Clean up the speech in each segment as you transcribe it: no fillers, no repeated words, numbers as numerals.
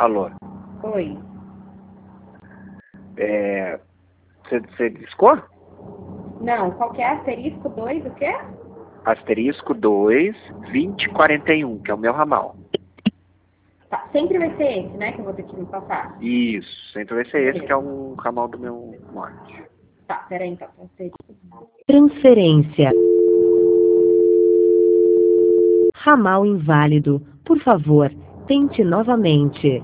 Alô. Oi. Você discou? Não, qual que é? Asterisco 2, o quê? Asterisco 2, 2041, que é o meu ramal. Tá, sempre vai ser esse, né, que eu vou ter que me passar. Isso, sempre vai ser esse Beleza. que é o ramal do meu norte. Tá, peraí então. Asterisco. Transferência. Ramal inválido. Por favor, tente novamente.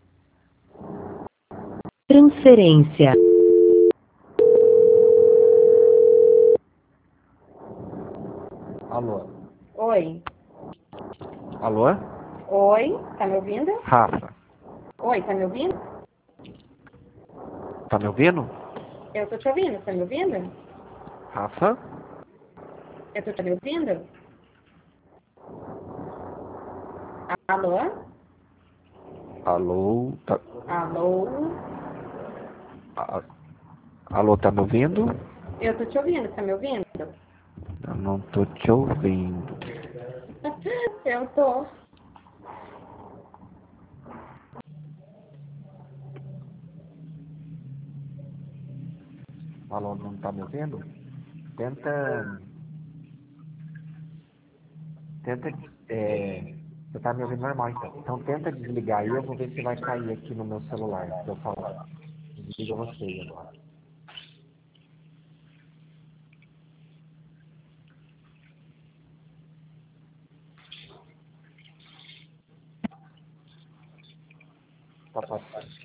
Transferência. Alô. Oi. Alô? Oi, tá me ouvindo? Rafa. Oi, tá me ouvindo? Tá me ouvindo? Eu tô te ouvindo, tá me ouvindo? Rafa? Tá me ouvindo? Alô? Alô? Alô? Alô, tá me ouvindo? Eu tô te ouvindo, tá me ouvindo? Eu não tô te ouvindo. Eu tô. Alô, não tá me ouvindo? Tenta. Você tá me ouvindo normal então. Então tenta desligar aí, eu vou ver se vai cair aqui no meu celular pra eu falar. Desliga você agora. Tá passando.